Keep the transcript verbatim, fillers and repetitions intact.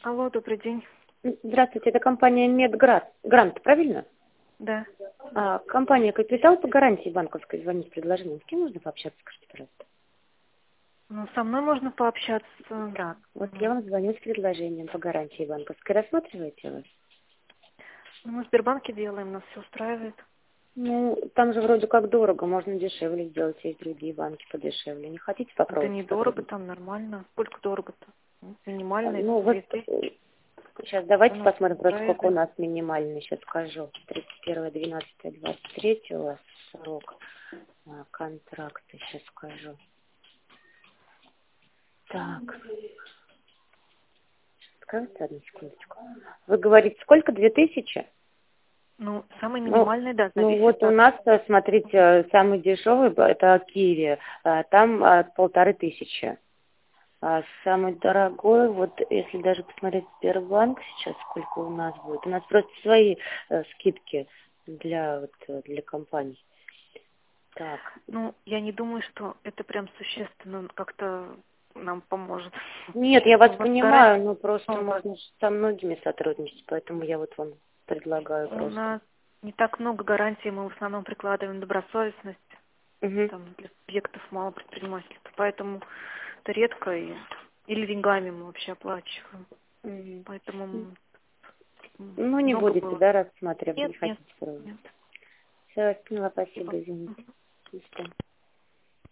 Алло, добрый день. Здравствуйте, это компания Медград. Грант, правильно? Да. А, компания Капитал по гарантии банковской звонит с предложением. С кем нужно пообщаться, скажите, пожалуйста? Ну, со мной можно пообщаться. Так, вот Мгм. я вам звоню с предложением по гарантии банковской. Рассматриваете вы? Ну, мы в Сбербанке делаем, нас все устраивает. Ну, там же вроде как дорого, можно дешевле сделать, есть другие банки подешевле. Не хотите Да попробовать недорого сотрудничать? там, нормально. Сколько дорого-то? Ну, А, Минимальный Ну, вот две тысячи. сейчас Всё давайте нас посмотрим, просто сколько у устраивает. нас минимальный, сейчас скажу. тридцать первое двенадцатое двадцать три у вас срок а, контракта, сейчас скажу. Так. Скажите одну секундочку. Вы говорите, сколько? Две тысячи? Ну, самый Ну, минимальный, да, ну зависит вот у от... нас, э, смотрите, самый дешевый, б- это Киви, а, там а, полторы тысячи. А самый дорогой, вот если даже посмотреть Сбербанк сейчас, сколько у нас будет. У нас просто свои э, скидки для, вот, э, для компаний. Так, Ну, я не думаю, что это прям существенно как-то нам поможет. нет, я Ну, вас у вас понимаю, гарантия... но просто ну, можно ж со многими сотрудничать, поэтому я вот вам предлагаю у просто. нас не так много гарантий, мы в основном прикладываем добросовестность. Угу. Там для субъектов малого предпринимательства. Поэтому это редко и или деньгами мы вообще оплачиваем. Поэтому м, м, Ну, не много будете, было. да, рассматривать, Нет, не нет, хотите пробовать. нет. Все, поняла, спасибо, Спасибо. извините. До свидания.